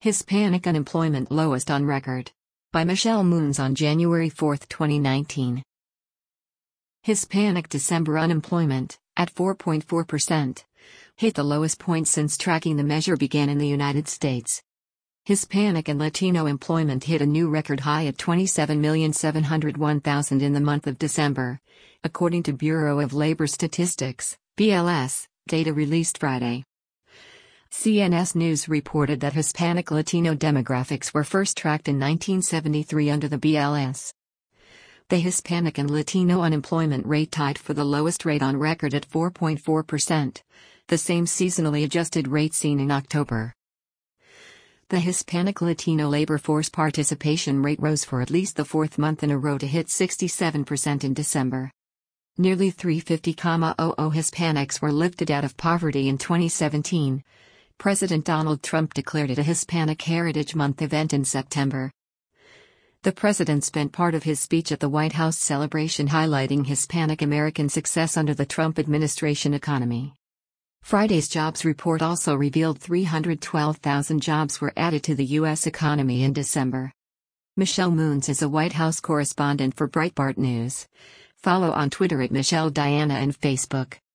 Hispanic unemployment lowest on record. By Michelle Moons on January 4, 2019. Hispanic December unemployment, at 4.4%, hit the lowest point since tracking the measure began in the United States. Hispanic and Latino employment hit a new record high at 27,701,000 in the month of December, according to Bureau of Labor Statistics, BLS, data released Friday. CNS News reported that Hispanic-Latino demographics were first tracked in 1973 under the BLS. The Hispanic and Latino unemployment rate tied for the lowest rate on record at 4.4%, the same seasonally adjusted rate seen in October. The Hispanic-Latino labor force participation rate rose for at least the fourth month in a row to hit 67% in December. Nearly 350,000 Hispanics were lifted out of poverty in 2017. President Donald Trump declared it a Hispanic Heritage Month event in September. The president spent part of his speech at the White House celebration highlighting Hispanic American success under the Trump administration economy. Friday's jobs report also revealed 312,000 jobs were added to the U.S. economy in December. Michelle Moons is a White House correspondent for Breitbart News. Follow on Twitter at Michelle Diana and Facebook.